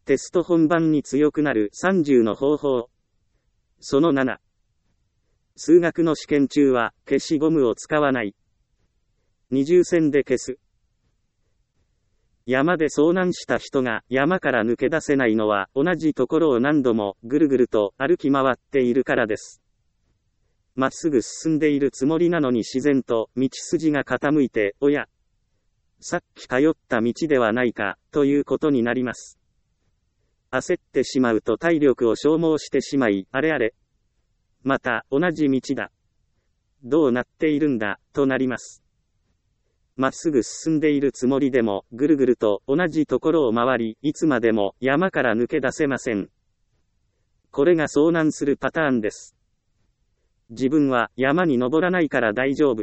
テスト本番に強くなる30の方法。その7。数学の試験中は消しゴムを使わない。二重線で消す。山で遭難した人が山から抜け出せないのは同じところを何度もぐるぐると歩き回っているからです。まっすぐ進んでいるつもりなのに自然と道筋が傾いて、おや、さっき通った道ではないか、ということになります。焦ってしまうと体力を消耗してしまい、あれあれ。また、同じ道だ。どうなっているんだ、となります。まっすぐ進んでいるつもりでも、ぐるぐると同じところを回り、いつまでも山から抜け出せません。これが遭難するパターンです。自分は山に登らないから大丈夫。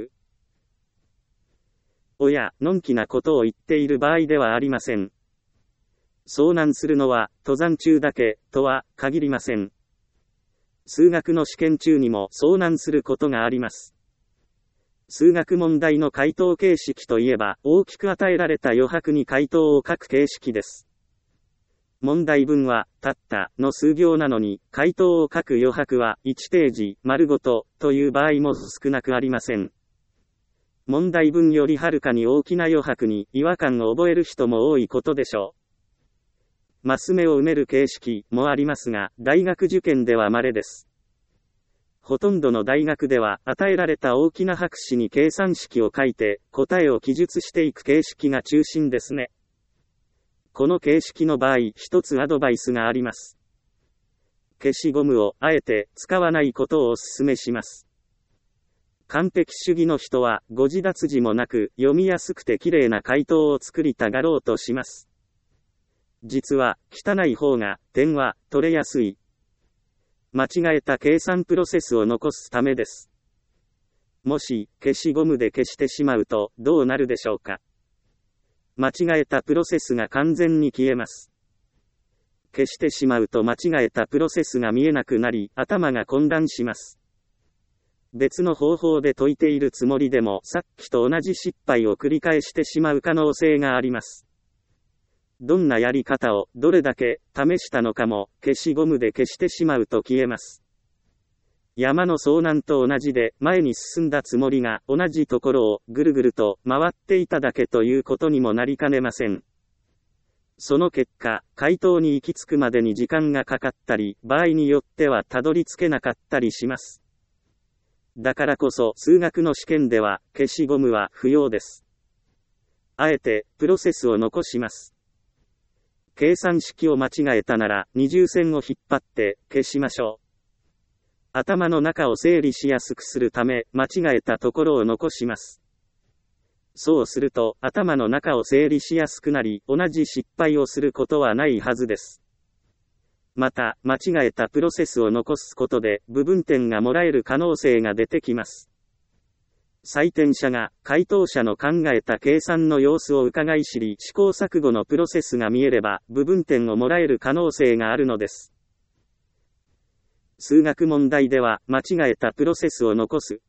おや、のんきなことを言っている場合ではありません。遭難するのは、登山中だけ、とは、限りません。数学の試験中にも遭難することがあります。数学問題の回答形式といえば、大きく与えられた余白に回答を書く形式です。問題文は、たったの数行なのに、回答を書く余白は1ページ丸ごとという場合も少なくありません。問題文よりはるかに大きな余白に違和感を覚える人も多いことでしょう。マス目を埋める形式もありますが、大学受験では稀です。ほとんどの大学では、与えられた大きな白紙に計算式を書いて、答えを記述していく形式が中心ですね。この形式の場合、一つアドバイスがあります。消しゴムをあえて使わないことをお勧めします。完璧主義の人は誤字脱字もなく読みやすくて綺麗な回答を作りたがろうとします。実は汚い方が点は取れやすい。間違えた計算プロセスを残すためです。もし消しゴムで消してしまうとどうなるでしょうか。間違えたプロセスが完全に消えます。消してしまうと間違えたプロセスが見えなくなり、頭が混乱します。別の方法で解いているつもりでも、さっきと同じ失敗を繰り返してしまう可能性があります。どんなやり方をどれだけ試したのかも、消しゴムで消してしまうと消えます。山の遭難と同じで、前に進んだつもりが同じところをぐるぐると回っていただけということにもなりかねません。その結果、回答に行き着くまでに時間がかかったり、場合によってはたどり着けなかったりします。だからこそ、数学の試験では、消しゴムは不要です。あえて、プロセスを残します。計算式を間違えたなら、二重線を引っ張って消しましょう。頭の中を整理しやすくするため、間違えたところを残します。そうすると、頭の中を整理しやすくなり、同じ失敗をすることはないはずです。また、間違えたプロセスを残すことで、部分点がもらえる可能性が出てきます。採点者が、回答者の考えた計算の様子を伺い知り、試行錯誤のプロセスが見えれば、部分点をもらえる可能性があるのです。数学問題では、間違えたプロセスを残す。